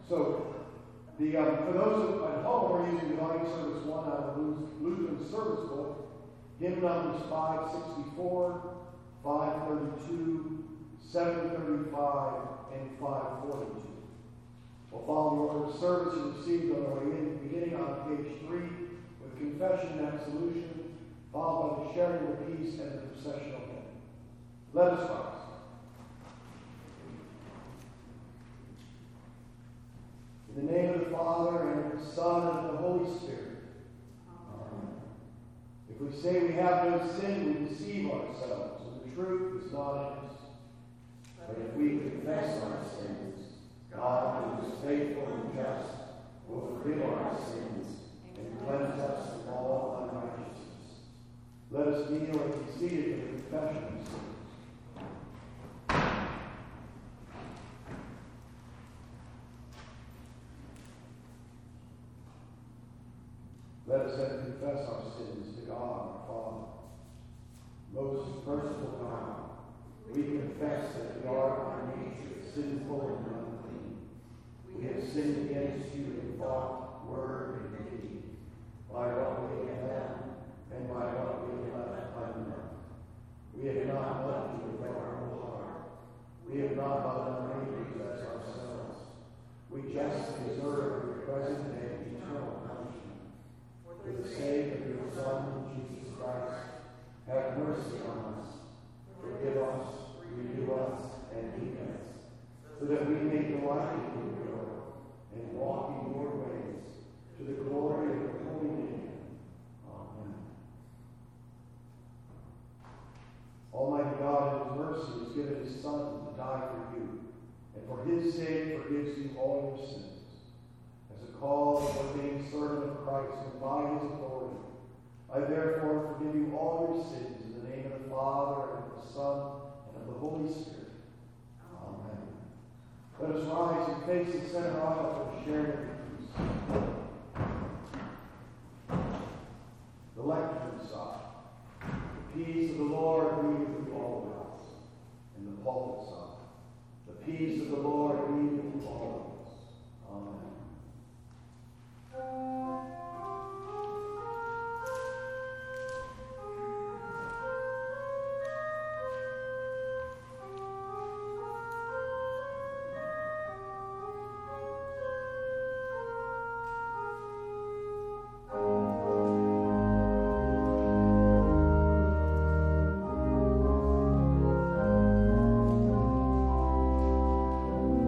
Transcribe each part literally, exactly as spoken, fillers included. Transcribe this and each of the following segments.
So, the um, for those at home, we're using Divine Service one out of the Lutheran Service Book, hymn numbers five sixty-four, five thirty-two, seven thirty-five, and five forty-two. We'll follow the order of service you received on the way in, beginning on page three, with confession and absolution, followed by the sharing of the peace and the processional hymn. Let us rise. In the name of the Father, and of the Son, and of the Holy Spirit. Amen. If we say we have no sin, we deceive ourselves, and the truth is not in us. But if we confess our sins, God, who is faithful and just, will forgive our sins and cleanse us from all unrighteousness. Let us kneel and be seated in the confession of sins. Let us then confess our sins to God our Father. Most merciful God, we confess that we are by nature sinful and unclean. We have sinned against you in thought, word, and deed, by what we have done and by what we have left undone. We have not loved you with our whole heart. We have not loved our neighbors as ourselves. We justly deserve your present and eternal punishment. For the sake of your Son, Jesus Christ, have mercy on us. Forgive us, renew us, and keep us, so that we may delight in your will and walk in your ways, to the glory of your holy name. Amen. Almighty God, in his mercy, has given his Son to die for you, and for his sake forgives you all your sins. As a called and ordained servant of Christ, and by his authority, I therefore forgive you all your sins in the name of the Father, and of the Son, and of the Holy Spirit. Amen. Let us rise and face the center aisle for the sharing of the peace. The lectern side. The peace of the Lord be with you always. And the pulpit side. The peace of the Lord be with you always. Amen. Thank you.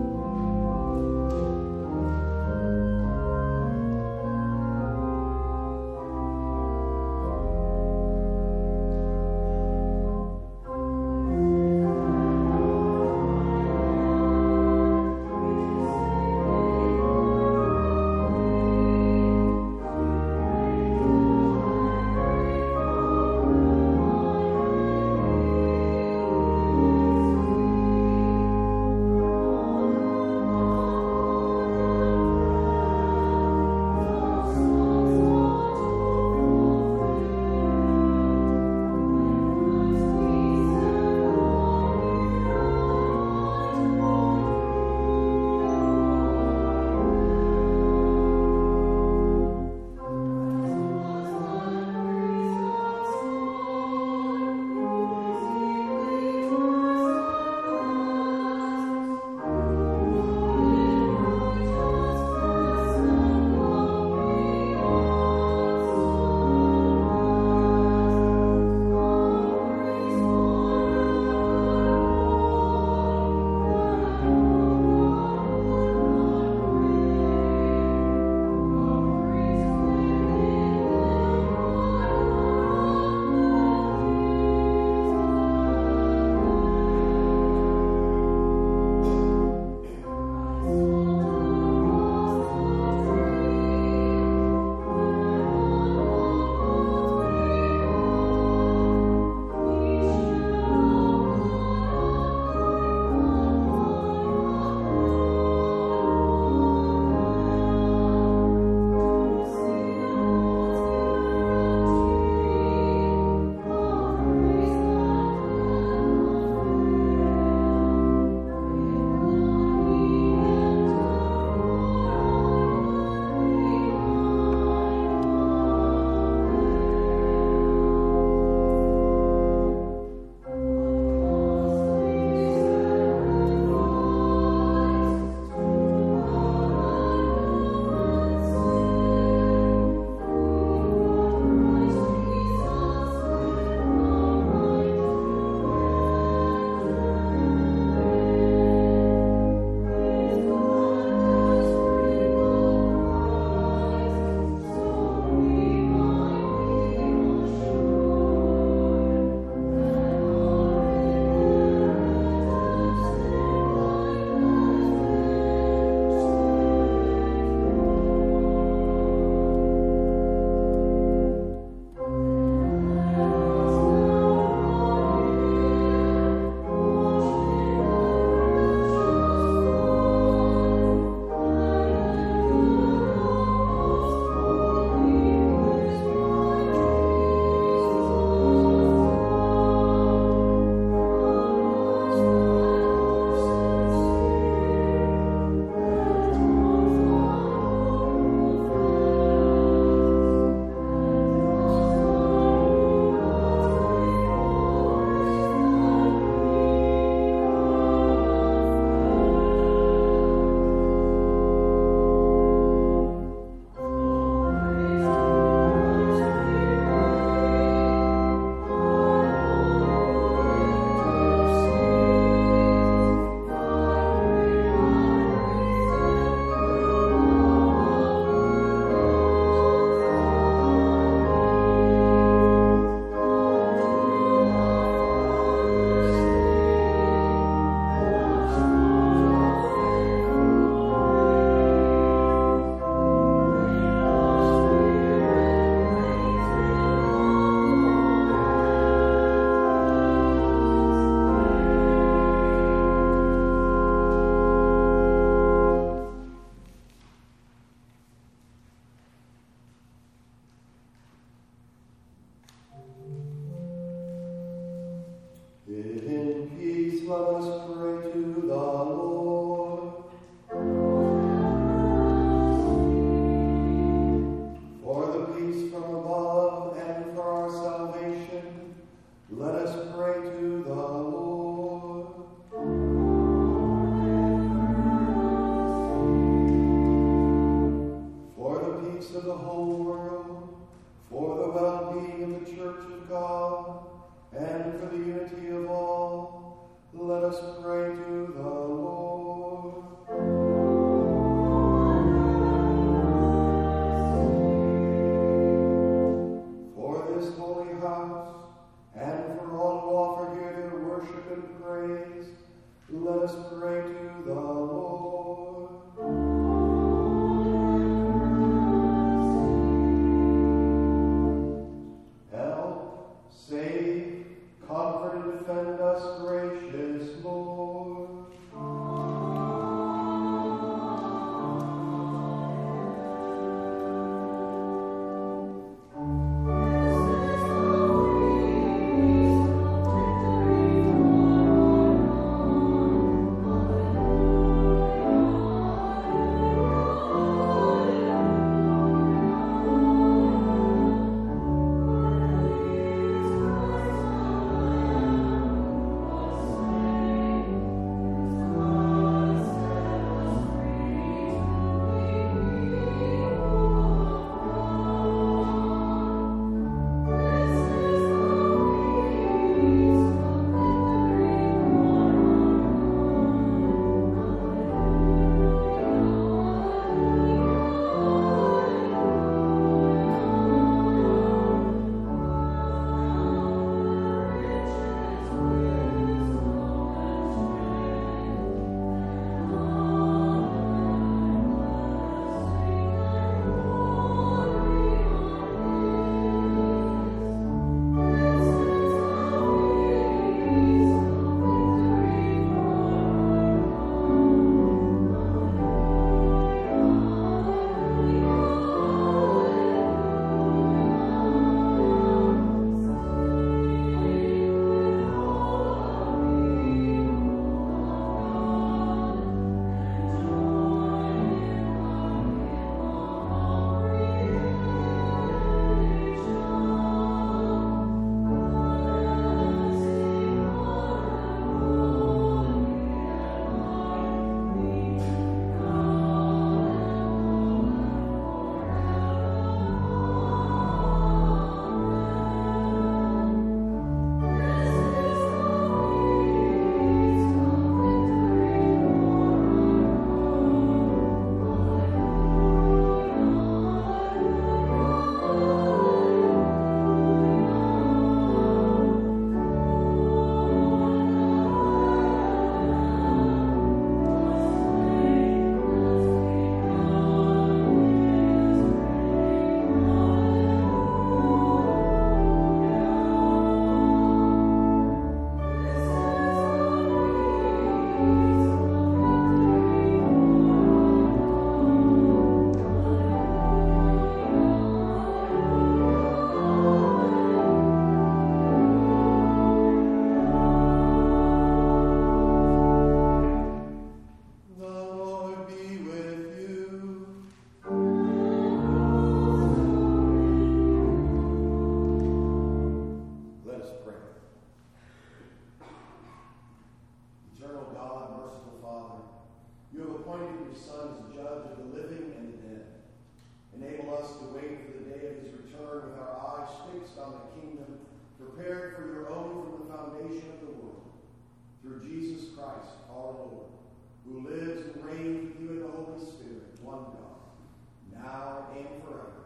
and forever.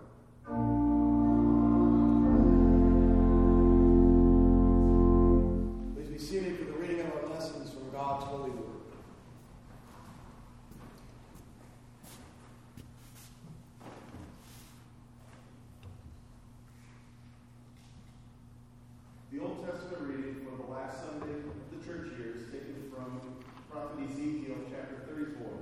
Please be seated for the reading of our lessons from God's holy word. The Old Testament reading for the last Sunday of the church year is taken from Prophet Ezekiel chapter thirty-four.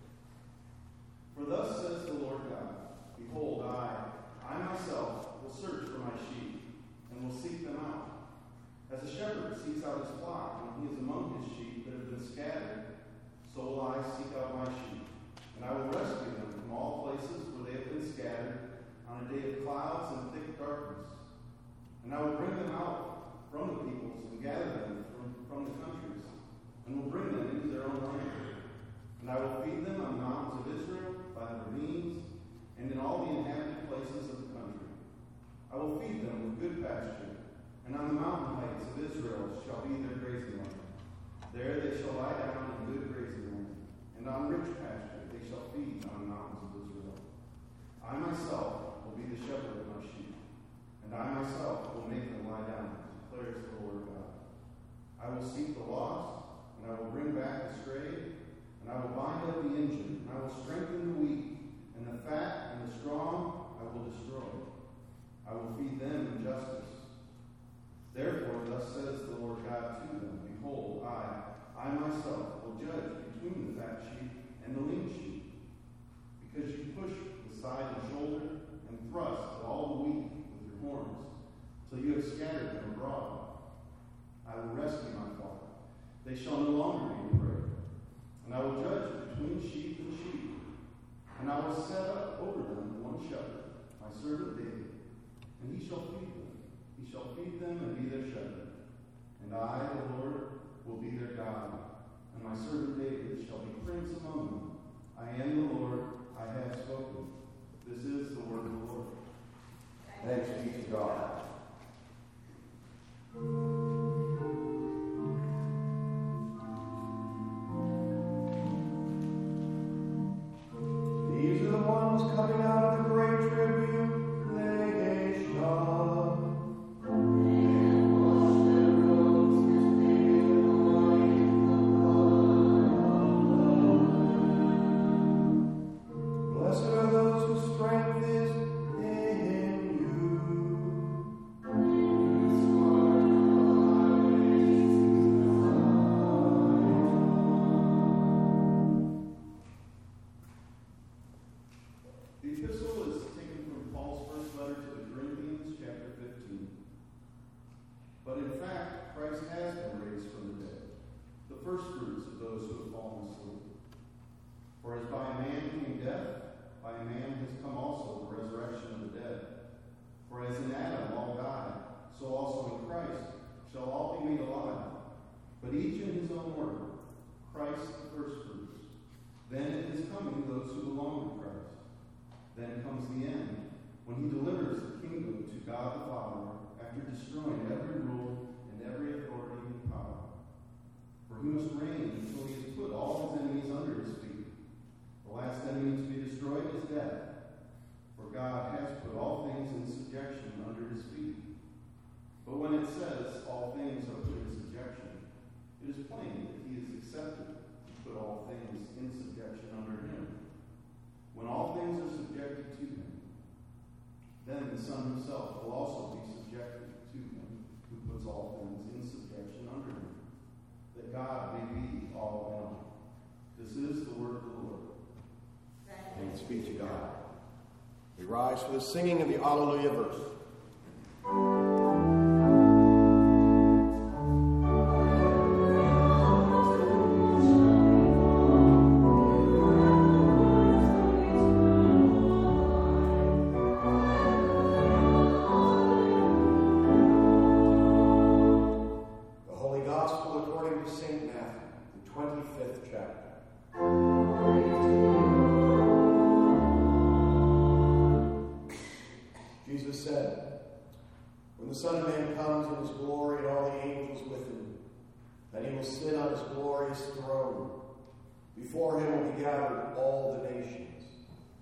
For thus says the Lord God, Behold, I, I myself, will search for my sheep, and will seek them out. As a shepherd seeks out his flock when he is among his sheep that have been scattered, so will I seek out my sheep, and I will rescue them from all places where they have been scattered on a day of clouds and thick darkness. And I will bring them out from the peoples and gather them from, from the countries, and will bring them into their own land. And I will feed them on the mountains of Israel, by the ravines, and in all the inhabited places of the country. I will feed them with good pasture, and on the mountain heights of Israel shall be their grazing land. There they shall lie down in good grazing land, and on rich pasture they shall feed on the mountains of Israel. I myself will be the shepherd of my sheep, and I myself will make them lie down, declares the Lord God. I will seek the lost, and I will bring back the strayed, and I will bind up the injured, and I will strengthen the weak, and the fat and the strong I will destroy. I will feed them in justice. Therefore, thus says the Lord God to them, Behold, I, I myself will judge between the fat sheep and the lean sheep, because you push the side and shoulder, and thrust at all the weak with your horns, till you have scattered them abroad. I will rescue my flock. They shall no longer be prey. And I will judge between sheep and sheep. And I will set up over them one shepherd, my servant David. And he shall feed them. He shall feed them and be their shepherd. And I, the Lord, will be their God. And my servant David shall be prince among them. I am the Lord, I have spoken. This is the word of the Lord. Thanks be to God. These are the ones coming out of the great tribulation. Blessed are those whose strength is in The epistle is taken from Paul's first letter to the Corinthians, chapter fifteen. But in fact, Christ has been raised from the dead, the first fruits of those who have fallen asleep. For as by a man came death, by a man has come also the resurrection of the dead. For as in Adam all died, so also in Christ shall all be made alive, but each in his own order. Christ the first fruits. Then it is coming those who belong to Christ. Then comes the end, when he delivers the kingdom to God the Father, after destroying every rule and every authority and power. For he must reign until he has put all his enemies under his feet. The last enemy to be destroyed is death. For God has put all things in subjection under his feet. But when it says all things are put in subjection, it is plain that he is accepted to put all things in subjection under him. When all things are subjected to him, then the Son himself will also be subjected to him who puts all things in subjection under him, that God may be all in all. This is the word of the Lord. Thanks be to God. We rise for the singing of the Alleluia verse. Before him will be gathered all the nations,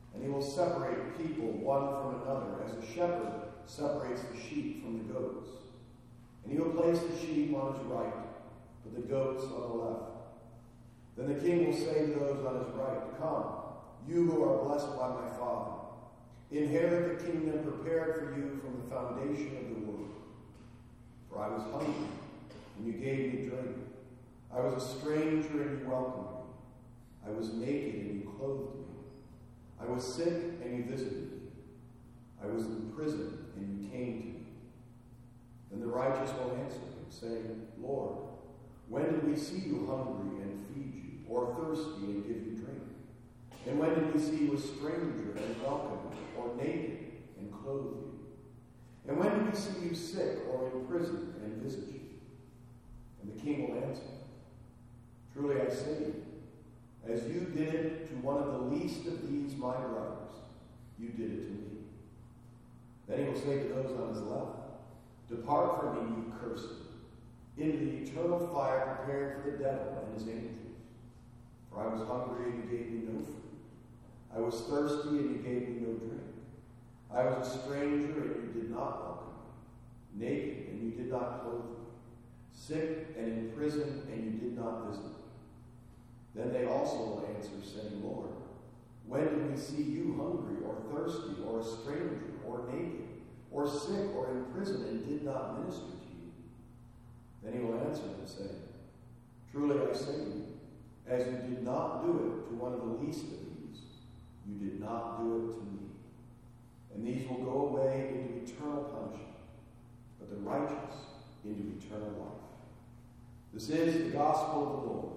And he will separate people one from another, as a shepherd separates the sheep from the goats. And he will place the sheep on his right, but the goats on the left. Then the king will say to those on his right, Come, you who are blessed by my Father. Inherit the kingdom prepared for you from the foundation of the world. For I was hungry, and you gave me drink. I was a stranger, and you welcomed me. I was naked, and you clothed me. I was sick, and you visited me. I was in prison, and you came to me. Then the righteous will answer him, saying, Lord, when did we see you hungry and feed you, or thirsty and give you drink? And when did we see you a stranger and welcome you, or naked and clothe you? And when did we see you sick or in prison and visit you? And the king will answer, Truly I say to you, as you did it to one of the least of these my brothers, you did it to me. Then he will say to those on his left, Depart from me, you cursed, into the eternal fire prepared for the devil and his angels. For I was hungry, and you gave me no food. I was thirsty, and you gave me no drink. I was a stranger, and you did not welcome me. Naked, and you did not clothe me. Sick and in prison, and you did not visit me. Then they also will answer, saying, Lord, when did we see you hungry, or thirsty, or a stranger, or naked, or sick, or in prison, and did not minister to you? Then he will answer them, saying, Truly I say to you, as you did not do it to one of the least of these, you did not do it to me. And these will go away into eternal punishment, but the righteous into eternal life. This is the gospel of the Lord.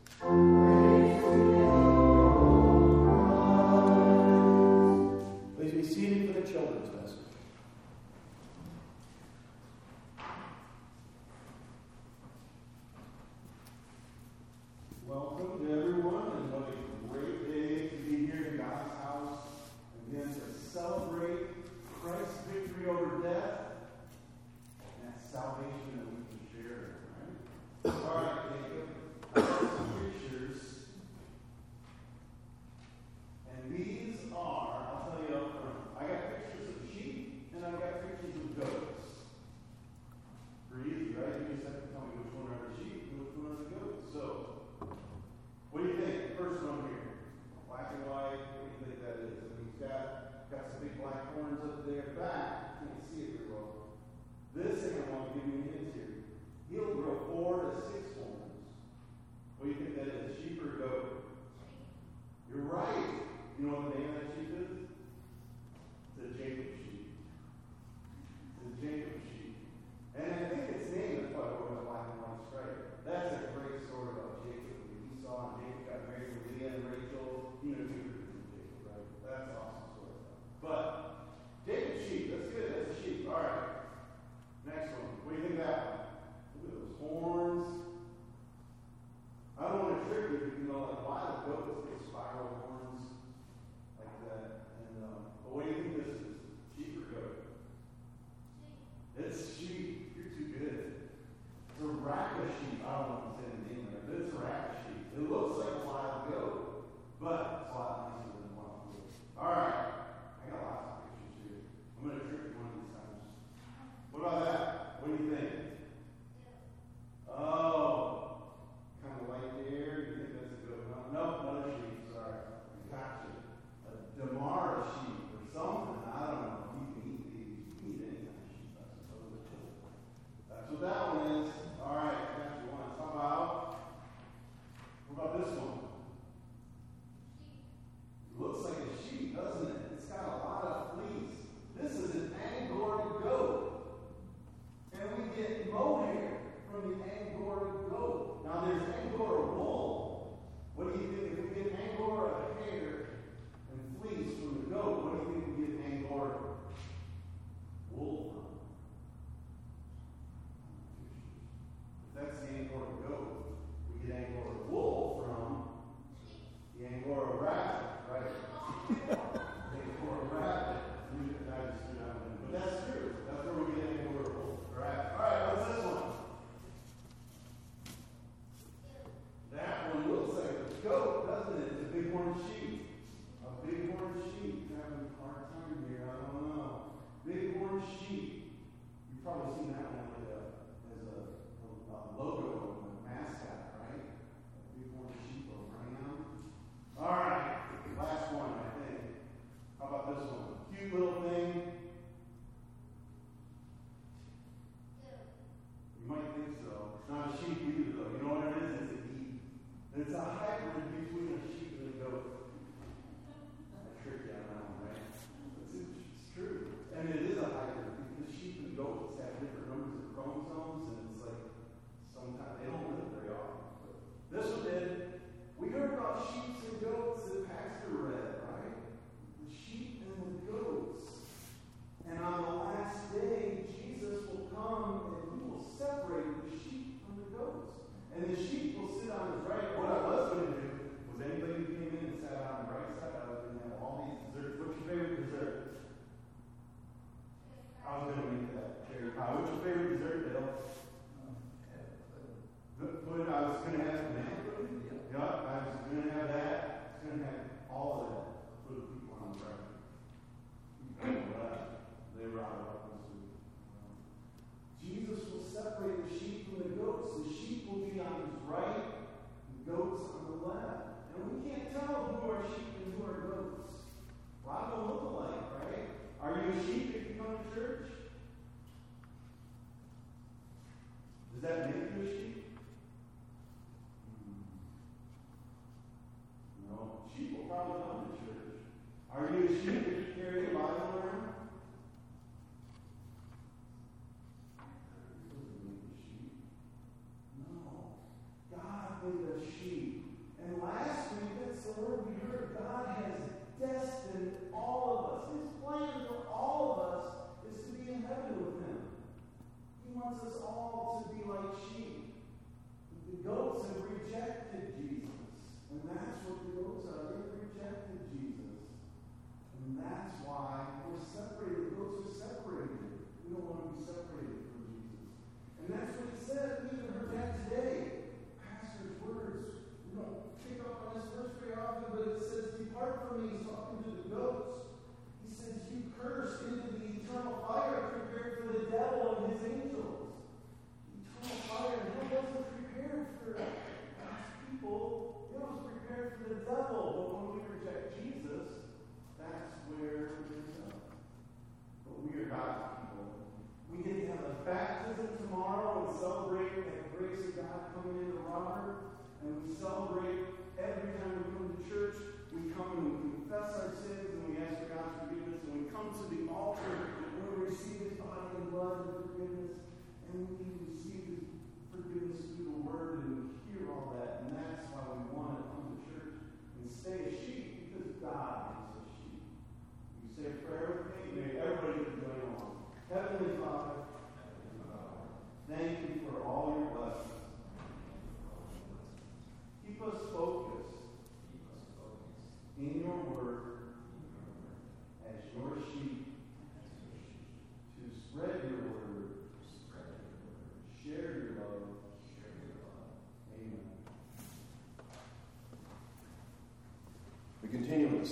Please be seated for the children's message. Welcome to everyone, and what a great day to be here in God's house again to celebrate Christ's victory over death and that salvation that we can share. Right? All right, Jacob. I have some pictures, and these are, I'll tell you up front, I got pictures of sheep and I've got pictures of goats. Pretty easy, right? You just have to tell me which one are the sheep and which one are the goats. So, what do you think? The first one here, black and white. What do you think that is? I mean, he's got got some big black horns up there back. You can't see it very well. This thing I want to give you a hint here. He'll grow four to six horns. What do you think that is? Sheep or goat? You're right. You know what the name of that sheep is? It's a Jacob sheep. It's a Jacob sheep. And I think it's named by the black and white stripe. That's a great story about Jacob. Esau and Jacob got married with Leah and Rachel. You know, two from Jacob, right? That's an awesome story. But Jacob's sheep, that's good. That's a sheep. All right. Next one. What do you think of that one? Look at those horns. I don't want to trick you, but you know, like why the goats get spiral horns like that?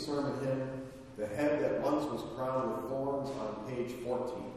sermon hymn, "The Head That Once Was Crowned with Thorns," on page fourteen.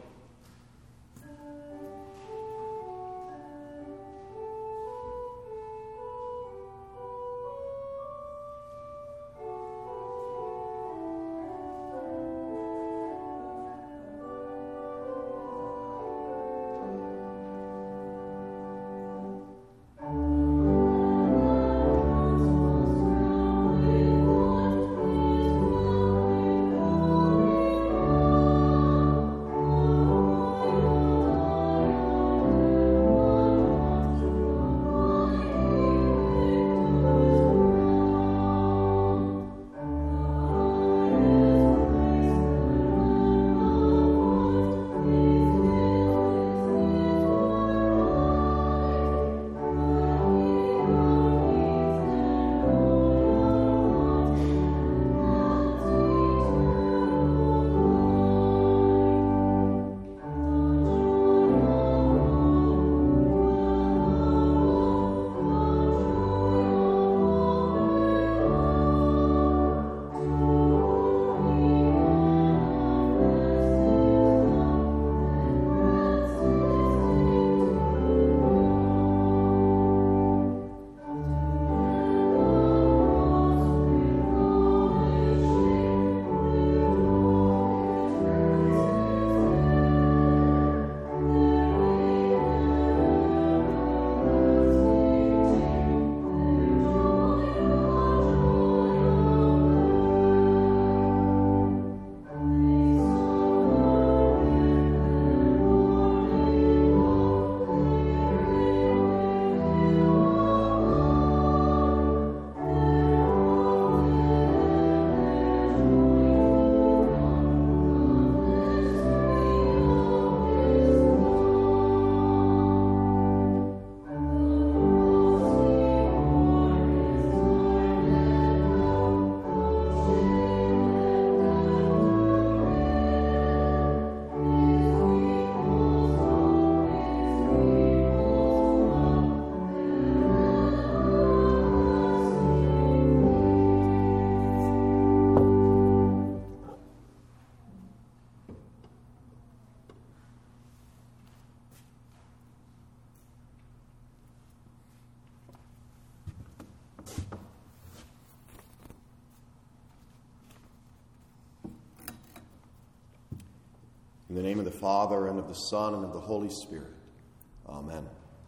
In the name of the Father, and of the Son, and of the Holy Spirit. Amen.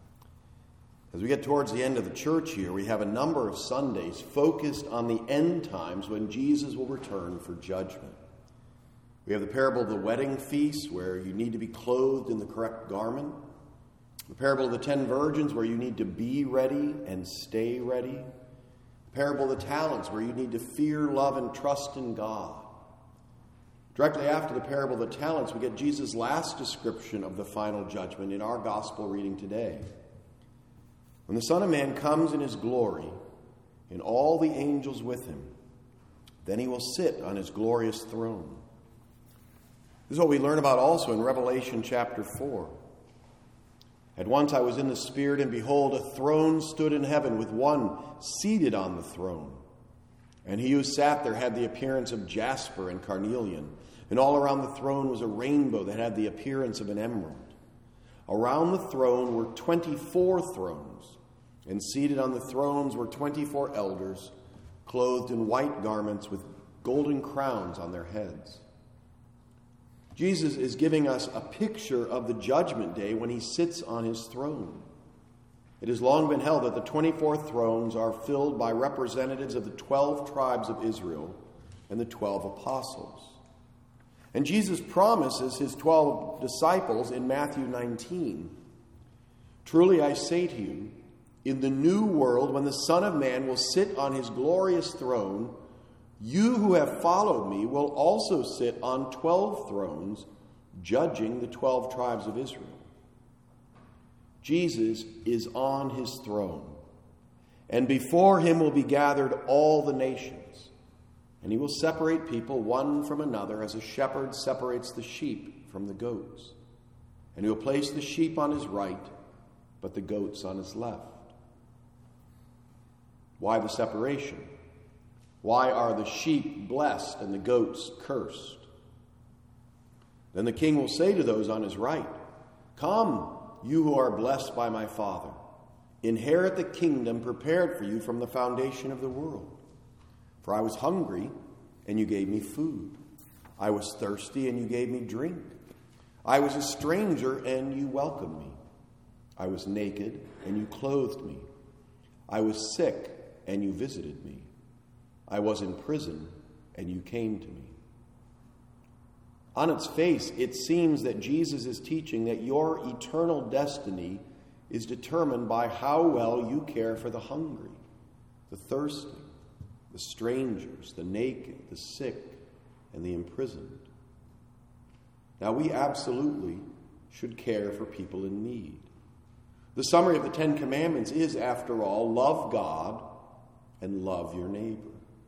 As we get towards the end of the church here, we have a number of Sundays focused on the end times when Jesus will return for judgment. We have the parable of the wedding feast, where you need to be clothed in the correct garment. The parable of the ten virgins, where you need to be ready and stay ready. The parable of the talents, where you need to fear, love, and trust in God. Directly after the parable of the talents, we get Jesus' last description of the final judgment in our gospel reading today. When the Son of Man comes in his glory, and all the angels with him, then he will sit on his glorious throne. This is what we learn about also in Revelation chapter four. At once I was in the Spirit, and behold, a throne stood in heaven with one seated on the throne. And he who sat there had the appearance of jasper and carnelian, and all around the throne was a rainbow that had the appearance of an emerald. Around the throne were twenty-four thrones, and seated on the thrones were twenty-four elders, clothed in white garments with golden crowns on their heads. Jesus is giving us a picture of the judgment day when he sits on his throne. It has long been held that the twenty-four thrones are filled by representatives of the twelve tribes of Israel and the twelve apostles. And Jesus promises his twelve disciples in Matthew nineteen, "Truly I say to you, in the new world, when the Son of Man will sit on his glorious throne, you who have followed me will also sit on twelve thrones, judging the twelve tribes of Israel." Jesus is on his throne, and before him will be gathered all the nations, and he will separate people one from another as a shepherd separates the sheep from the goats. And he will place the sheep on his right, but the goats on his left. Why the separation? Why are the sheep blessed and the goats cursed? Then the king will say to those on his right, Come, you who are blessed by my Father. Inherit the kingdom prepared for you from the foundation of the world. For I was hungry, and you gave me food. I was thirsty, and you gave me drink. I was a stranger, and you welcomed me. I was naked, and you clothed me. I was sick, and you visited me. I was in prison, and you came to me. On its face, it seems that Jesus is teaching that your eternal destiny is determined by how well you care for the hungry, the thirsty, the strangers, the naked, the sick, and the imprisoned. Now, we absolutely should care for people in need. The summary of the Ten Commandments is, after all, love God and love your neighbor.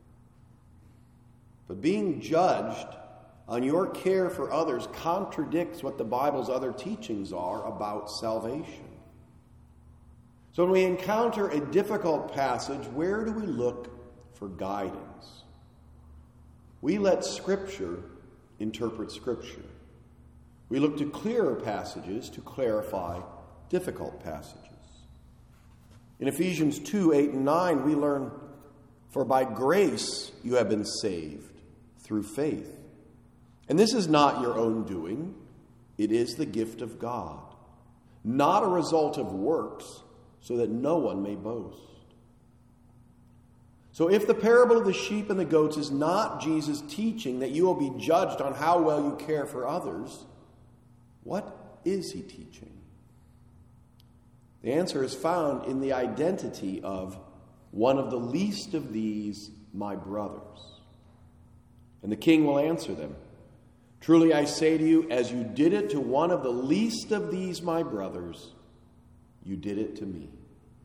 But being judged on your care for others contradicts what the Bible's other teachings are about salvation. So when we encounter a difficult passage, where do we look for guidance? We let Scripture interpret Scripture. We look to clearer passages to clarify difficult passages. In Ephesians two, eight, and nine, we learn, For by grace you have been saved through faith. And this is not your own doing. It is the gift of God, not a result of works, so that no one may boast. So if the parable of the sheep and the goats is not Jesus' teaching that you will be judged on how well you care for others, what is he teaching? The answer is found in the identity of one of the least of these, my brothers. And the king will answer them, Truly I say to you, as you did it to one of the least of these, my brothers, you did it to me.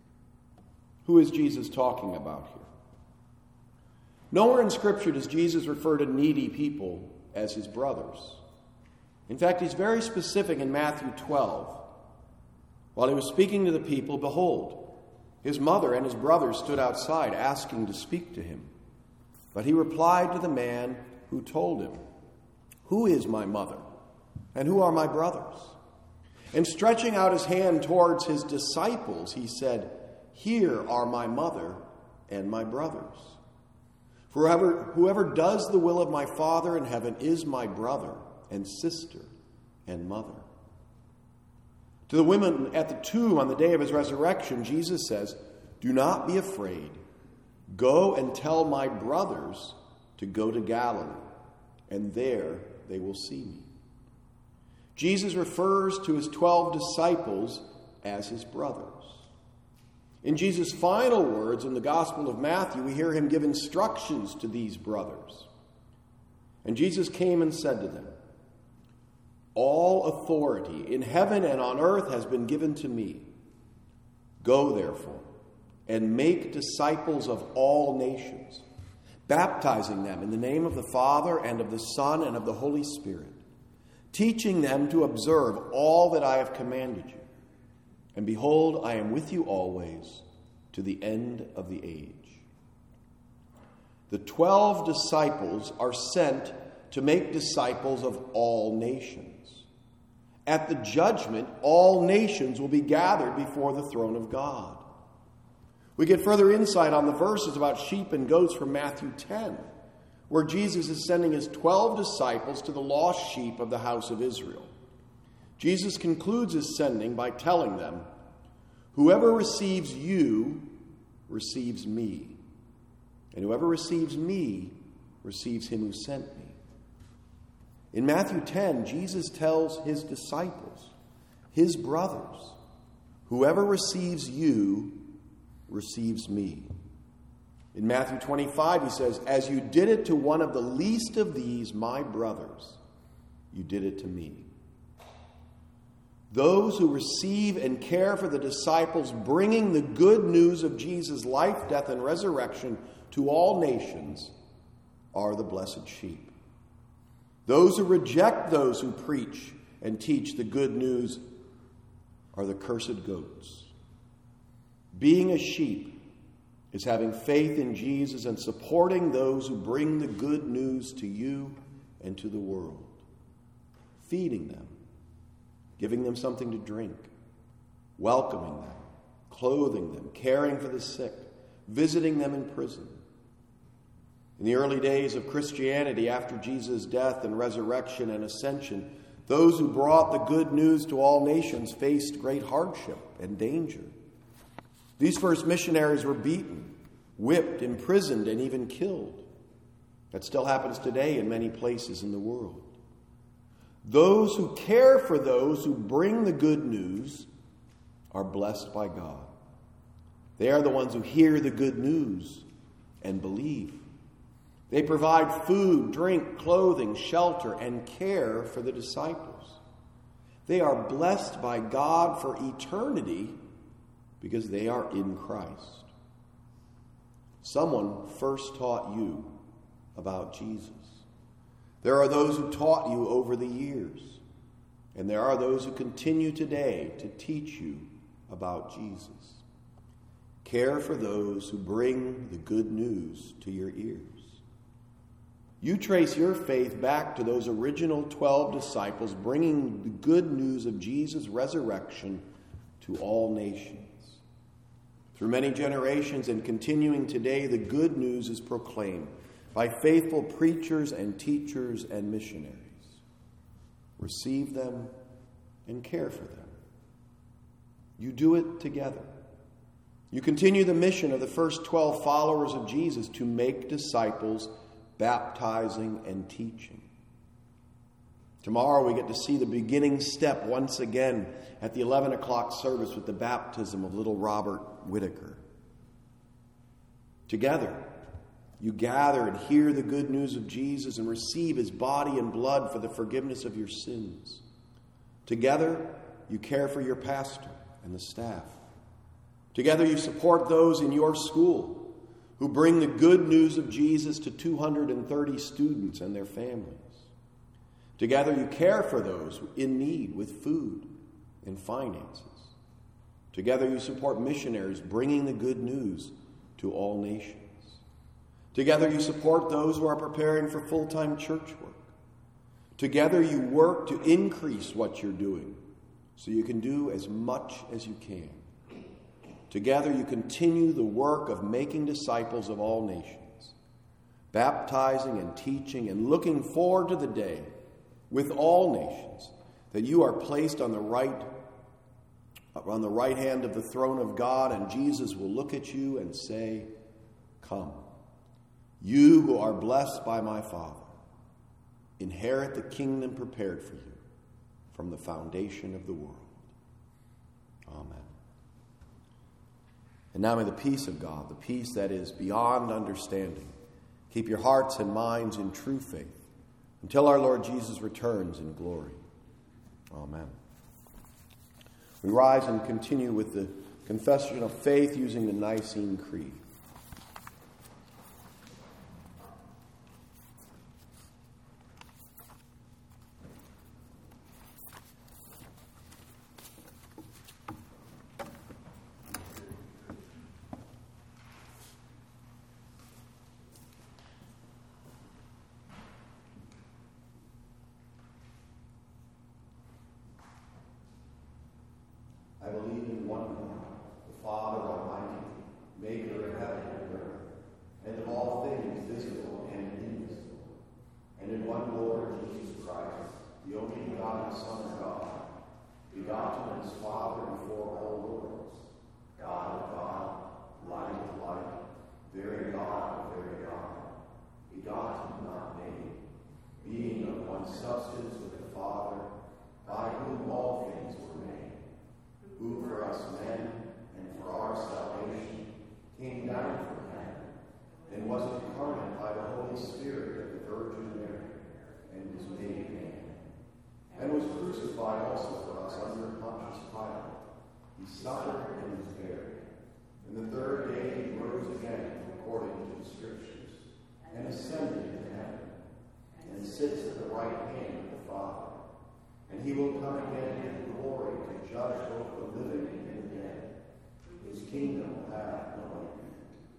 Who is Jesus talking about here? Nowhere in Scripture does Jesus refer to needy people as his brothers. In fact, he's very specific in Matthew twelve. While he was speaking to the people, behold, his mother and his brothers stood outside asking to speak to him. But he replied to the man who told him, Who is my mother? And who are my brothers? And stretching out his hand towards his disciples, he said, Here are my mother and my brothers. For whoever, whoever does the will of my Father in heaven is my brother and sister and mother. To the women at the tomb on the day of his resurrection, Jesus says, Do not be afraid. Go and tell my brothers to go to Galilee, and there they will see me. Jesus refers to his twelve disciples as his brothers. In Jesus' final words in the Gospel of Matthew, we hear him give instructions to these brothers. And Jesus came and said to them, All authority in heaven and on earth has been given to me. Go, therefore, and make disciples of all nations, baptizing them in the name of the Father and of the Son and of the Holy Spirit, teaching them to observe all that I have commanded you. And behold, I am with you always to the end of the age. The twelve disciples are sent to make disciples of all nations. At the judgment, all nations will be gathered before the throne of God. We get further insight on the verses about sheep and goats from Matthew ten, where Jesus is sending his twelve disciples to the lost sheep of the house of Israel. Jesus concludes his sending by telling them, Whoever receives you receives me, and whoever receives me receives him who sent me. In Matthew ten, Jesus tells his disciples, his brothers, Whoever receives you receives me. In Matthew twenty-five, he says, As you did it to one of the least of these, my brothers, you did it to me. Those who receive and care for the disciples, bringing the good news of Jesus' life, death, and resurrection to all nations, are the blessed sheep. Those who reject those who preach and teach the good news are the cursed goats. Being a sheep, is having faith in Jesus and supporting those who bring the good news to you and to the world. Feeding them, giving them something to drink, welcoming them, clothing them, caring for the sick, visiting them in prison. In the early days of Christianity, after Jesus' death and resurrection and ascension, those who brought the good news to all nations faced great hardship and danger. These first missionaries were beaten, whipped, imprisoned, and even killed. That still happens today in many places in the world. Those who care for those who bring the good news are blessed by God. They are the ones who hear the good news and believe. They provide food, drink, clothing, shelter, and care for the disciples. They are blessed by God for eternity because they are in Christ. Someone first taught you about Jesus. There are those who taught you over the years, and there are those who continue today to teach you about Jesus. Care for those who bring the good news to your ears. You trace your faith back to those original twelve disciples bringing the good news of Jesus' resurrection to all nations. Through many generations and continuing today, the good news is proclaimed by faithful preachers and teachers and missionaries. Receive them and care for them. You do it together. You continue the mission of the first twelve followers of Jesus to make disciples, baptizing and teaching. Tomorrow we get to see the beginning step once again at the eleven o'clock service with the baptism of little Robert Whitaker. Together, you gather and hear the good news of Jesus and receive his body and blood for the forgiveness of your sins. Together, you care for your pastor and the staff. Together, you support those in your school who bring the good news of Jesus to two hundred thirty students and their families. Together, you care for those in need with food and finances. Together, you support missionaries bringing the good news to all nations. Together, you support those who are preparing for full-time church work. Together, you work to increase what you're doing so you can do as much as you can. Together, you continue the work of making disciples of all nations, baptizing and teaching and looking forward to the day with all nations that you are placed on the right on the right hand of the throne of God, and Jesus will look at you and say, "Come, you who are blessed by my Father, inherit the kingdom prepared for you from the foundation of the world." Amen. And now may the peace of God, the peace that is beyond understanding, keep your hearts and minds in true faith until our Lord Jesus returns in glory. Amen. We rise and continue with the confession of faith using the Nicene Creed. I believe in one God, the Father Almighty, maker of heaven and earth, and of all things visible and invisible, and in one Lord Jesus Christ, the only begotten Son of God, begotten of his Father before all worlds, God of God, light of light, very God of very God, begotten, not made, being of one substance with the Father, by whom all things were made, who for us men and for our salvation came down from heaven, and was incarnate by the Holy Spirit of the Virgin Mary, and was made man, and was crucified also for us under Pontius Pilate. He suffered and was buried, and the third day he rose again according to the Scriptures, and ascended into heaven, and sits at the right hand of the Father. And he will come again in glory to judge both the living and the dead. His kingdom will have no end.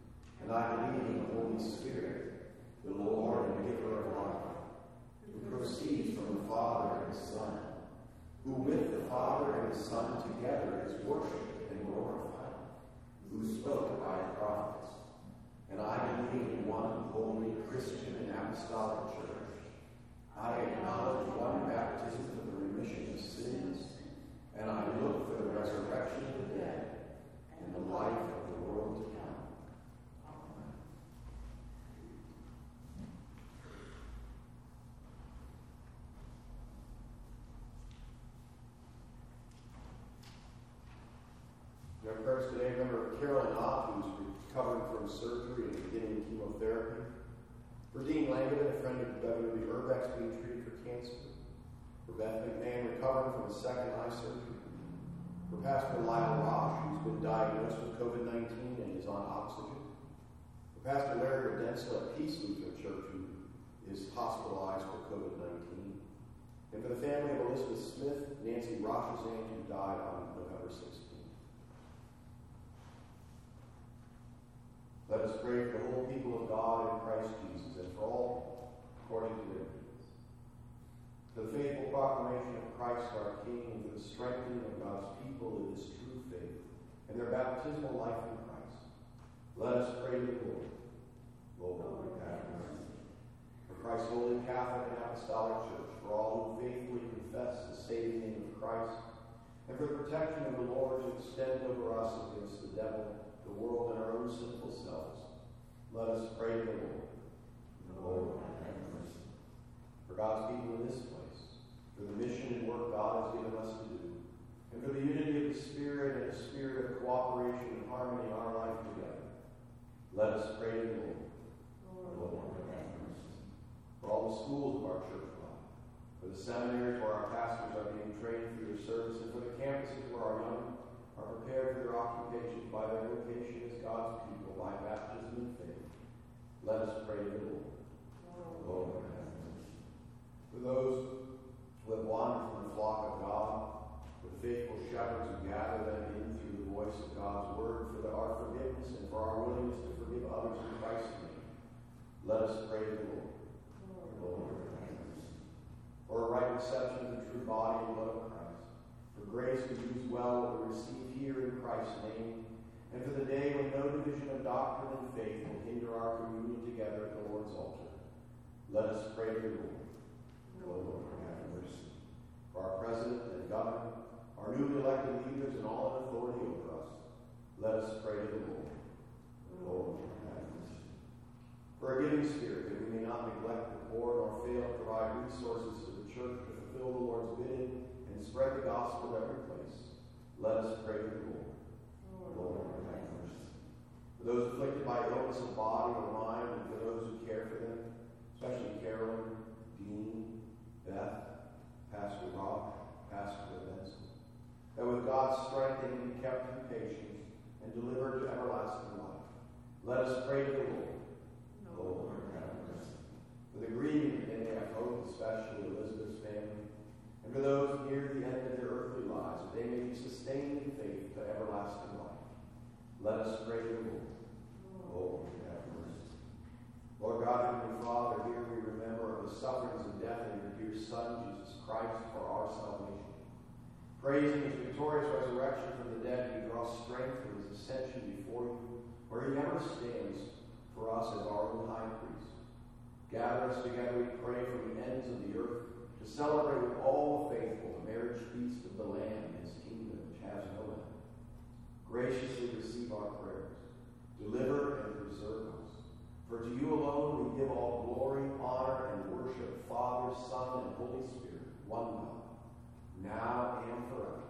And I believe in the Holy Spirit, the Lord and giver of life, who proceeds from the Father and the Son, who with the Father and the Son together is worshipped and glorified, who spoke by the prophets. And I believe in one holy Christian and apostolic church. I acknowledge one baptism for the remission of sins, and I look for the resurrection of the dead and the life of the world to come. Amen. In our prayers today, remember Carolyn Ott, who's recovering from surgery and beginning chemotherapy. For Dean Langevin, a friend of Beverly Urbex, being treated for cancer. For Beth McMahon, recovering from a second eye surgery. For Pastor Lyle Rosh, who's been diagnosed with COVID nineteen and is on oxygen. For Pastor Larry Redensel at Peace Lutheran Church, who is hospitalized for COVID nineteen. And for the family of Elizabeth Smith, Nancy Rochazan, who died on November sixteenth. Let us pray for the whole people of God in Christ Jesus, and for all according to their needs. For the faithful proclamation of Christ our King, and for the strengthening of God's people in this true faith, and their baptismal life in Christ. Let us pray to the Lord. Lord, have mercy. For Christ's holy Catholic and Apostolic Church, for all who faithfully confess the saving name of Christ, and for the protection of the Lord to extend over us against the devil, the world, and our own sinful selves. Let us pray to the Lord. Lord, have mercy. For God's people in this place, for the mission and work God has given us to do, and for the unity of the Spirit and the spirit of cooperation and harmony in our life together, let us pray to the Lord. Lord, have mercy. For all the schools of our church life, for the seminaries where our pastors are being trained for your service, and for the campuses where our young are prepared for their occupations by their vocation as God's people, by baptism and faith. Let us pray to the Lord. Lord, have mercy. For those who have wandered from the flock of God, for the faithful shepherds who gather them in through the voice of God's word, for the, our forgiveness and for our willingness to forgive others in Christ's name, let us pray to the Lord. Lord, have mercy. For a right reception of the true body and blood of Christ, for grace to use well what we receive here in Christ's name, and for the day when no division of doctrine and faith will hinder our communion together at the Lord's altar. Let us pray to the Lord. Lord, have mercy. For our president and governor, our newly elected leaders, and all in authority over us, let us pray to the Lord. Lord, have mercy. For a giving spirit, that we may not neglect the poor nor fail to provide resources to the church to fulfill the Lord's bidding and spread the gospel to every place, let us pray to the Lord. Lord, have mercy. For those afflicted by illness of body or mind, and for those who care for them, especially Carolyn, Dean, Beth, Pastor Rob, Pastor Benson, that with God's strength they can be kept in patience and delivered to everlasting life. Let us pray to the Lord. Lord, have mercy. For the grieving that they have hope, especially Elizabeth's family, and for those near the end of their earthly lives, that they may be sustained in faith to everlasting life. Let us pray to the Lord. Lord, have mercy. Lord God, Heavenly Father, here we remember of the sufferings and death of your dear Son, Jesus Christ, for our salvation. Praising his victorious resurrection from the dead, we draw strength from his ascension before you, where he ever stands for us as our own high priest. Gather us together, we pray, from the ends of the earth, to celebrate with all the faithful the marriage feast of the Lamb and his kingdom, which has no end. Graciously receive our prayers. Deliver and preserve us. For to you alone we give all glory, honor, and worship, Father, Son, and Holy Spirit, one God, now and forever.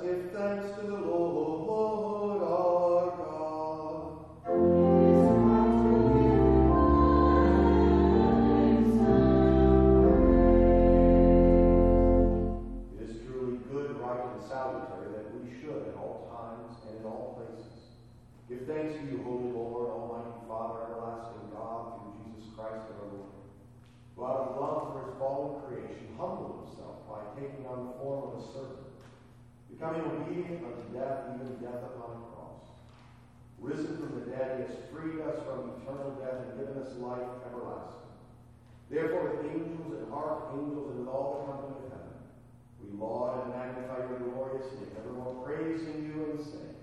give thanks to the Lord our God. It is truly good, right, and salutary that we should at all times and in all places give thanks to you, Holy Lord, Almighty Father, everlasting God, through Jesus Christ our Lord, who out of love for his fallen creation humbled himself by taking on the form of a servant, becoming obedient unto death, even death upon a cross. Risen from the dead, he has freed us from eternal death and given us life everlasting. Therefore, with angels and archangels and with all the company of heaven, we laud and magnify your glorious name, evermore praising you and saying,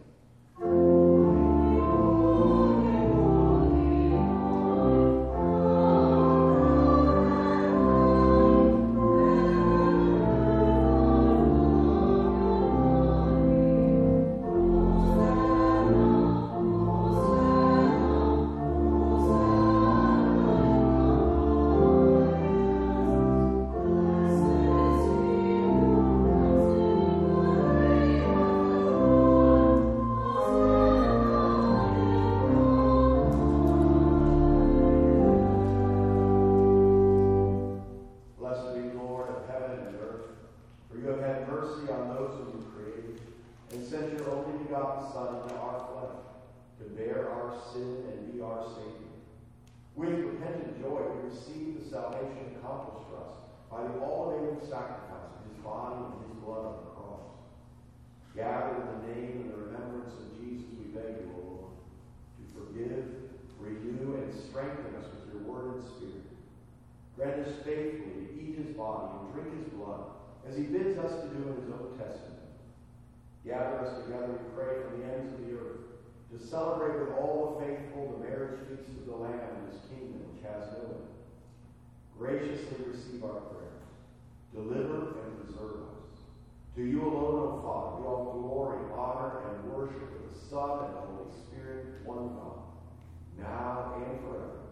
grant us faithfully to eat his body and drink his blood, as he bids us to do in his own testament. Gather us together, we pray, from the ends of the earth, to celebrate with all the faithful the marriage feast of the Lamb and his kingdom, which has no end. Graciously receive our prayers. Deliver and preserve us. To you alone, O Father, be all glory, honor, and worship of the Son and the Holy Spirit, one God, now and forever.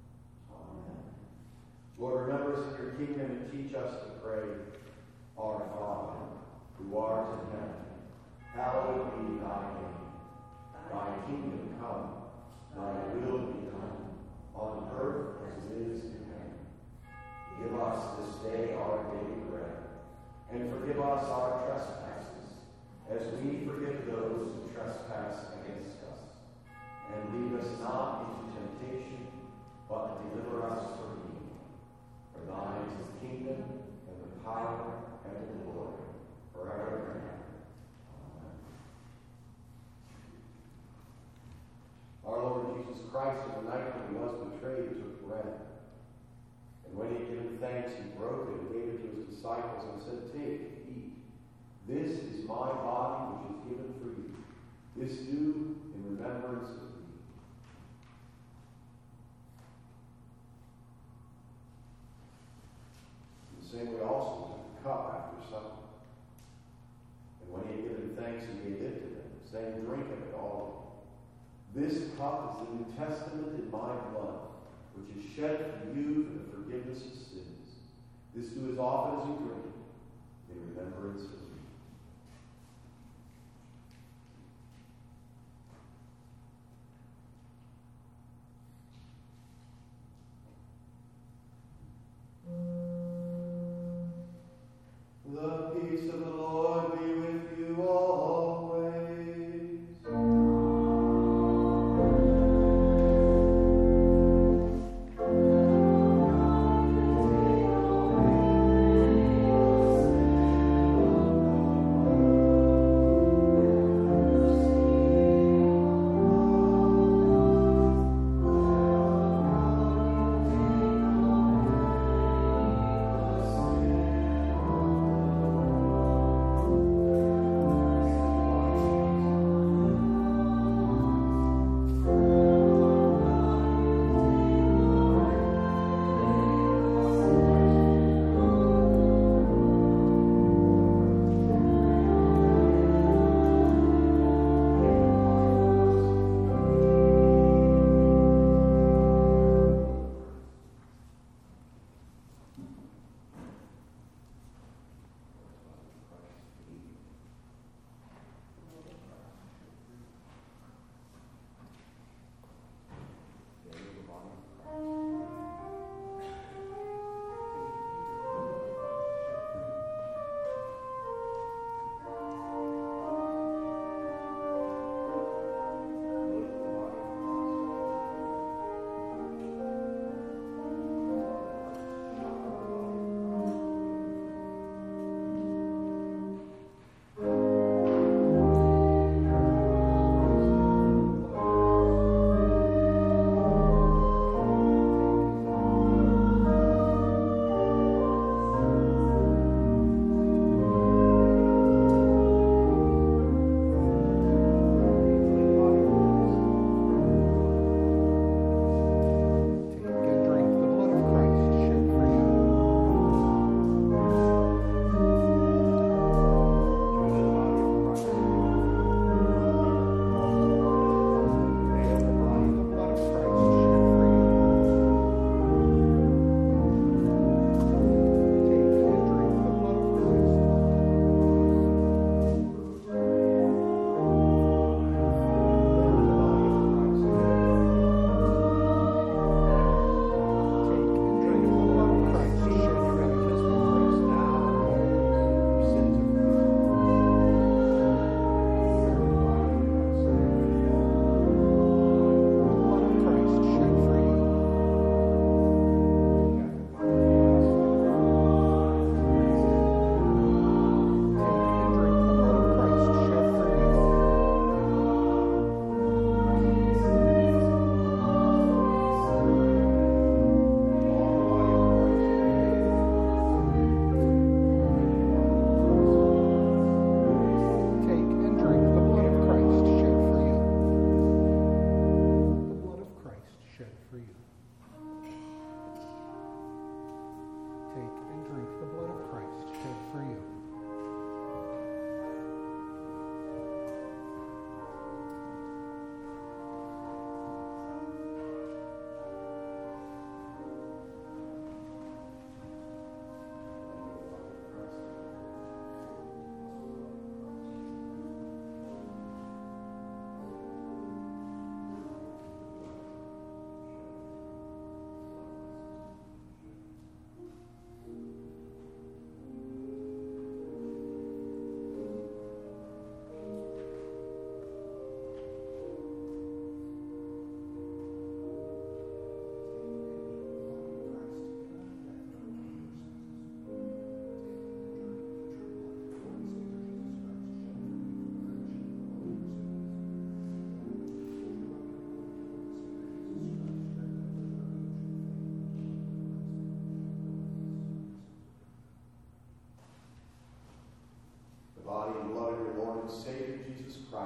Lord, remember us in your kingdom and teach us to pray, Our Father, who art in heaven, hallowed be thy name. Thy kingdom come, thy will be done, on earth as it is in heaven. Give us this day our daily bread, and forgive us our trespasses, as we forgive those who trespass against us. And lead us not into temptation, but deliver us from evil. For thine is the kingdom, and the power, and the glory, forever and ever. Amen. Our Lord Jesus Christ, on the night when he was betrayed, took bread. And when he had given thanks, he broke it and gave it to his disciples and said, Take, eat. This is my body, which is given for you. This do in remembrance of me. The same way also took the cup after supper. And when he had given thanks, he gave it to them, saying, Drink of it, all of you. This cup is the New Testament in my blood, which is shed for you for the forgiveness of sins. This do as often as you drink it, in remembrance of me. The peace of the Lord be with you always.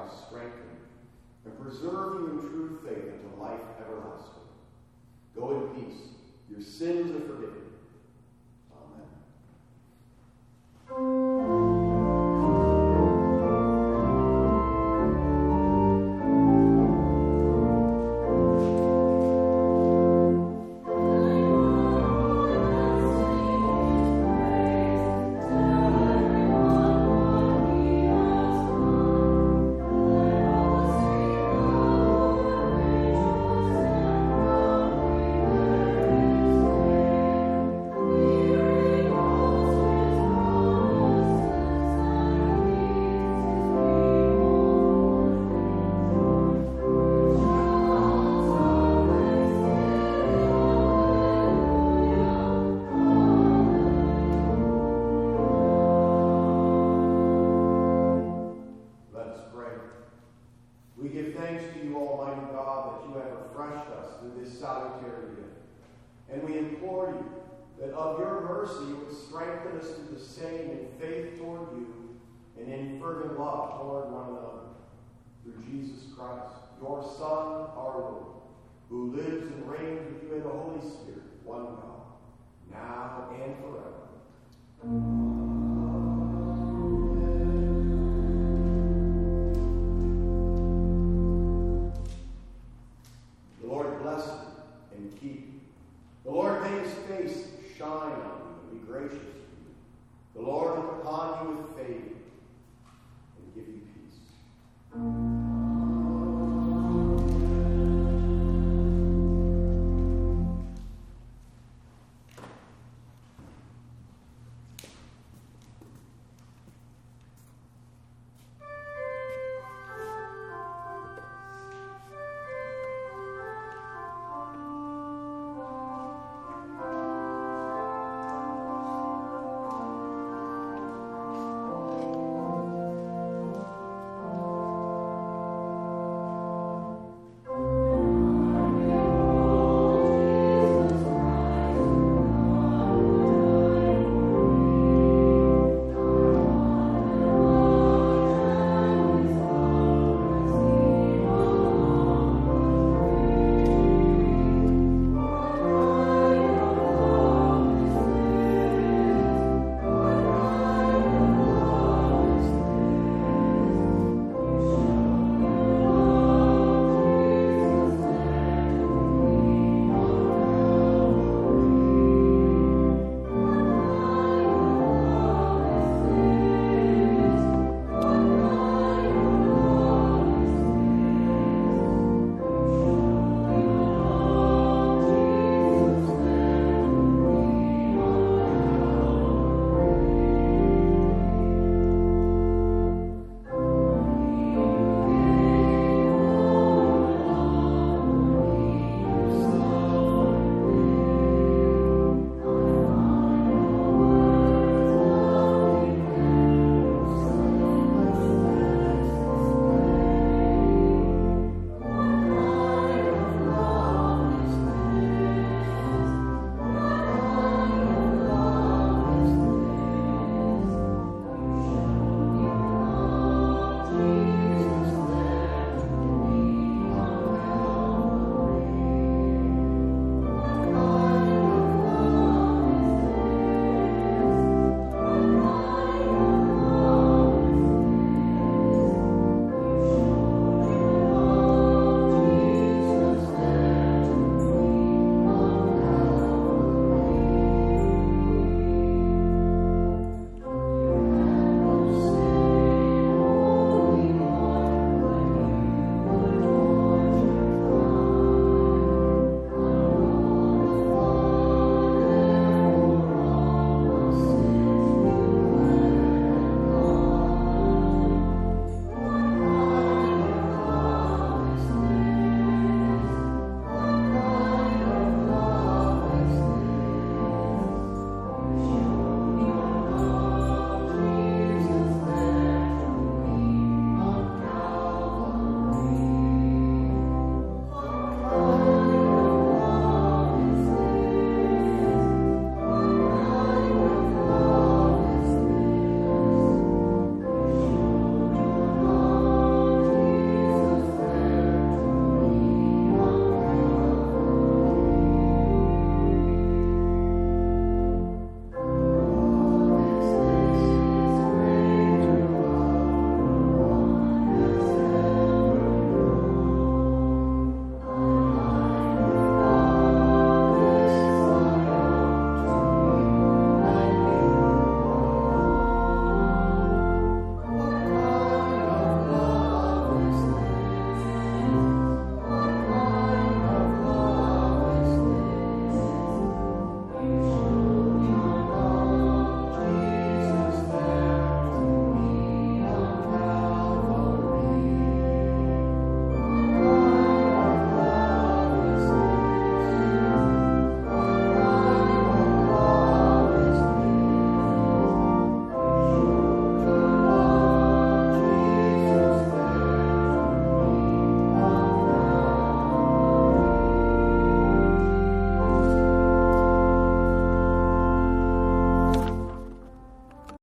Christ strengthen and preserve you in true faith unto life everlasting. Go in peace. Your sins are forgiven. And we implore you that of your mercy you would strengthen us to the same in faith toward you and in fervent love toward one another. Through Jesus Christ, your Son, our Lord, who lives and reigns with you in the Holy Spirit, one God, now and forever.